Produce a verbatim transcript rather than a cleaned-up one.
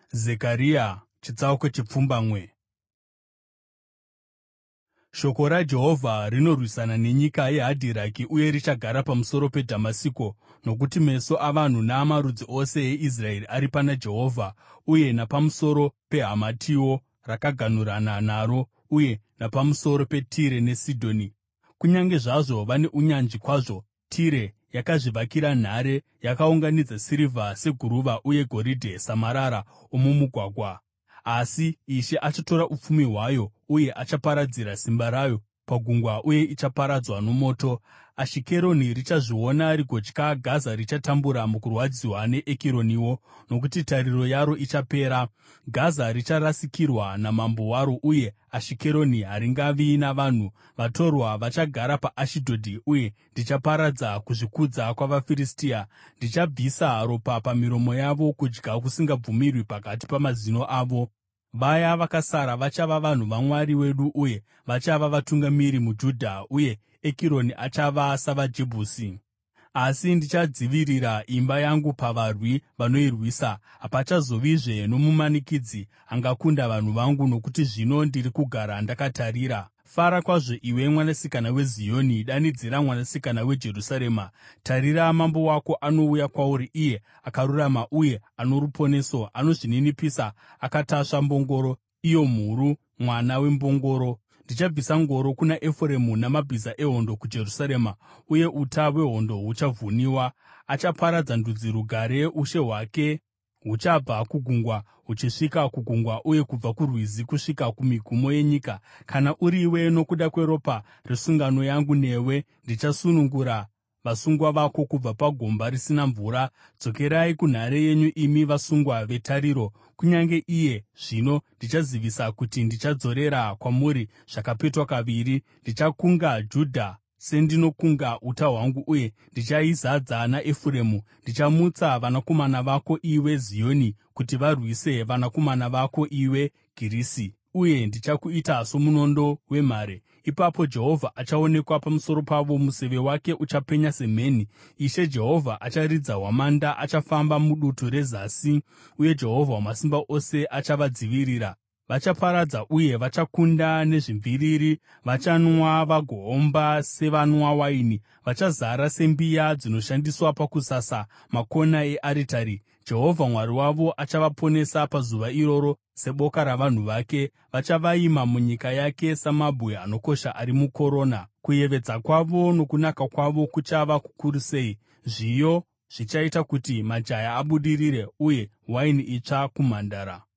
Zekaria chitsauko chipfumbamwe. Shoko raJehovha rinorwisana nenyika yeHadhiraki uye richagara pamusoro peDhamasiko, nokuti meso avanhu naamarudzi ose eIsraeri ari pana Jehovha, uye napamusoro peHamatiwo, rakaganhurana naro, uye napamusoro peTire neSidhoni. Kunyange zvazvo vane unyanzvi kwazvo, Tire yakazvivakira nhare, yakaunganidza sirivha seguruva uye goridhe samarara omumugwagwa. Asi Ishe achatora upfumi hwayo uye achaparadzira simba rayo pagungwa, uye ichaparadzwa nomoto. Ashikeroni richazviona rigotya, Gaza richatambura mukurwadziwa neEkironiwo, nokuti tariro yaro ichapera. Gaza richarasikirwa namambo waro, uye Ashikeroni haringavi navanhu. Vatorwa vachagara paAshidhodhi, uye ndichaparadza kuzvikudza kwavaFiristia. Ndichabvisa ropa pamiromo yavo, kudya kusingabvumirwi pakati pamazino avo. Vaya vakasara vachava vanhu vaMwari wedu, uye vachava vatungamiri muJudha, uye Ekironi achava savaJebhusi. Asi ndichadzivirira imba yangu pavarwi vanoirwisa. Hapachazovizve nomumanikidzi angakunda vanhu vangu, nokuti zvino ndiri kugara ndakatarira. Fara kwazvo, iwe Mwanasikana weZioni; danidzira, Mwanasikana weJerusarema. Tarira, mambo wako anouya kwauri, iye akarurama uye ano ruponeso. Anozvininipisa akatasva mbongoro, iyo mhuru, mwana wembongoro. Ndichabvisa ngoro kuna Efuremu namabhiza ehondo kuJerusarema, uye uta hwehondo huchavhuniwa. Achaparadza ndudzi rugare; ushe hwake huchabva kugungwa huchisvika kugungwa, uye kubva kurwizi kusvika kumigumo yenyika. Kana uriwe, nokuda kweropa resungano yangu newe, ndichasunungura vasungwa vako kubva pagomba risina mvura. Dzokerai kunhare yenyu, imi vasungwa vetariro. Kunyange iye zvino ndichazivisa kuti ndichadzorera kwamuri zvakapetwa kaviri. Ndichakunga Judha sendinokunga uta hwangu, uye ndichaizadza naEfuremu. Ndichamutsa vanakomana vako, iwe Zioni, kuti varwise vanakomana vako, iwe Girisi, uye ndichakuita somunondo wemhare. Ipapo Jehovha achaonekwa pamusoro pavo, museve wake uchapenya semheni. Ishe Jehovha acharidza hwamanda, achafamba mudutu rezasi, uye Jehovha Wamasimba Ose achavadzivirira. Vachaparadza uye vachakunda nezvimviriri; vachanwa vagoomba sevanwa waini. Vachazara sembiya dzinoshandiswa pakusasa makona earitari. Jehovha Mwari wavo achavaponesa pazuva iroro seboka ravanhu vake. Vachavaima munyika yake samabwe anokosha ari mukorona. Kuyevedza kwavo nokunaka kwavo kuchava kukuru sei! Zviyo zvichaita kuti majaya abudirire, uye waini itsva kumhandara.